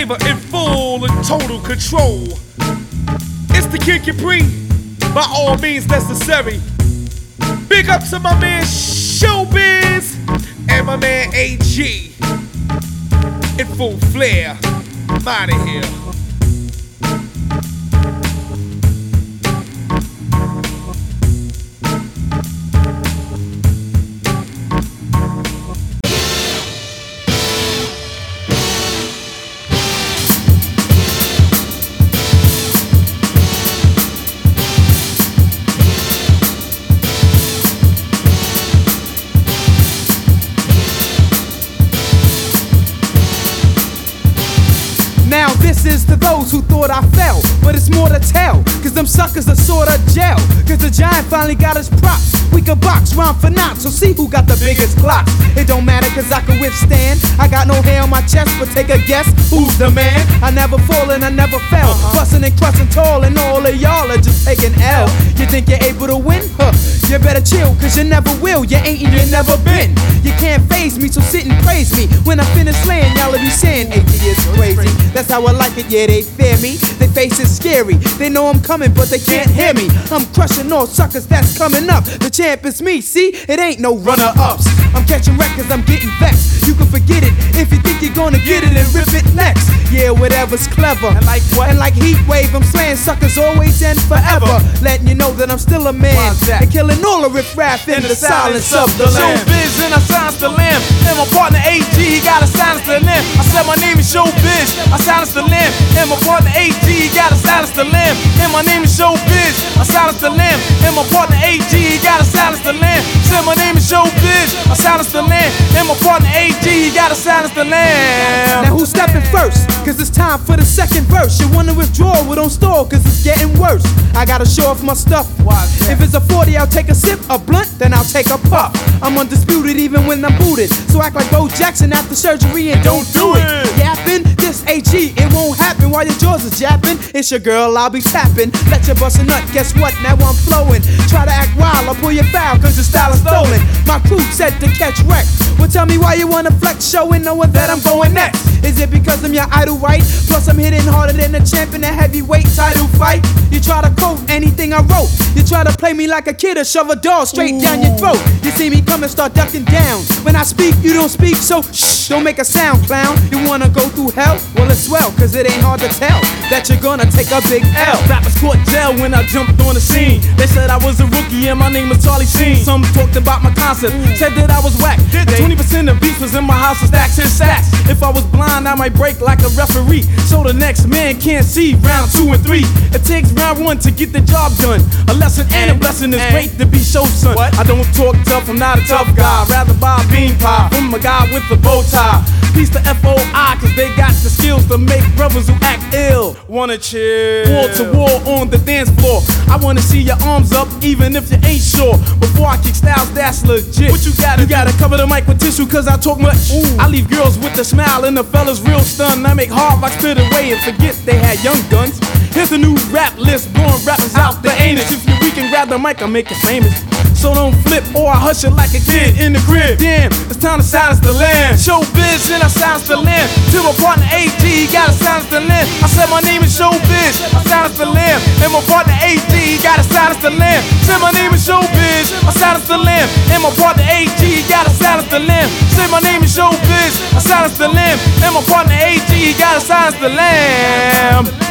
flavor in full and total control. It's the Kid Capri, by all means necessary. Big up to my man Showbiz and my man AG. In full flare, I'm outta here. Now this is to those who thought I fell, but it's more to tell, cause them suckers are sorta gel. Cause the giant finally got his props. We can box round for knots, so see who got the biggest clocks. It don't matter cause I can withstand. I got no hair on my chest, but take a guess, who's the man? I never fall and I never fell, bustin' and crushing tall, and all of y'all are just taking L. You think you're able to win? Huh, you better chill, cause you never will. You ain't and you never been. You can't phase me, so sit and praise me. When I finish slaying, y'all'll be saying AG is crazy. That's how I like it, yeah, they fear me. They face is scary. They know I'm coming, but they can't hear me. I'm crushing all suckers that's coming up. The champ is me, see? It ain't no runner-ups. I'm catching records, I'm getting vexed. You can forget it if you think you're gonna get it and rip it next. Yeah, whatever's clever. And like what? And like heat wave, I'm slaying suckers always and forever. Letting you know that I'm still a man. And killing all the riff-raff in the silence of the land. Showbiz and I silence the lamb. And my partner AG, he gotta silence the lamb. I said my name is Showbiz, I silence the lamb. And my partner AG, he gotta silence the lamb. And my name is Showbiz, I silence the lamb. And my partner AG, he gotta silence the lamb. Said my name is Showbiz, I silence the lamb. And my partner AG, he gotta silence the lamb. Now who's stepping first? Cause it's time for the second verse. You wanna withdraw, well don't stall, cause it's getting worse. I gotta show off my stuff. If it's a 40, I'll take a sip, a blunt, then I'll take a puff. I'm undisputed even when I'm booted. So act like Bo Jackson after surgery and don't do it. Yapping, this AG, it won't happen while your jaws are japping. It's your girl, I'll be tapping. Let you bust a nut, guess what? Now I'm flowing. Try to act wild, I'll pull your foul, cause your style is stolen. My crew set to catch wreck. Well, tell me why you wanna flex, showing knowing that I'm going next. Is it because I'm your idol, right? Plus I'm hitting harder than a champ in a heavyweight title fight. You try to quote anything I wrote. You try to play me like a kid or shove a doll straight down your throat. You see me come and start ducking down. When I speak, you don't speak, so shh, don't make a sound, clown. You wanna go through hell? Well, it's swell, cause it ain't hard to tell that you're gonna take a big L. Rappers caught jail when I jumped on the scene. They said I was a rookie and my name was Charlie Sheen. Some talked about my concept, said that I was whack. 20% of beats was in my house with stacks and sacks. If I was blind, I might break like a referee, so the next man can't see round 2 and 3. It takes round 1 to get the job done. A lesson and a blessing is great to be show son. I don't talk tough, I'm not a tough guy. Rather buy a bean pie from a guy with a bow tie. Peace to FOI, cause they got the skills to make brothers who act ill wanna chill. Wall to wall on the dance floor. I wanna see your arms up, even if you ain't sure. Before I kick styles, that's legit. What you gotta cover the mic with tissue, cause I talk much. I leave girls with a smile and the fellas real stunned. I make hard rocks spit away and forget they had young guns. Here's a new rap list, blowing rappers out the anus. If you weak and grab the mic, I'll make you famous. So don't flip or I hush it like a kid in the crib. Damn, it's time to silence the lamb. Showbiz and I silence the lamb. To my partner AG, gotta silence the lamb. I said my name is Showbiz, I silence the lamb. And my partner AG, gotta silence the lamb. Said my name is Showbiz, I silence the lamb. And my partner AG, gotta silence the lamb. Say my name is Showbiz, I silence the lamb. And my partner AG, gotta silence the lamb.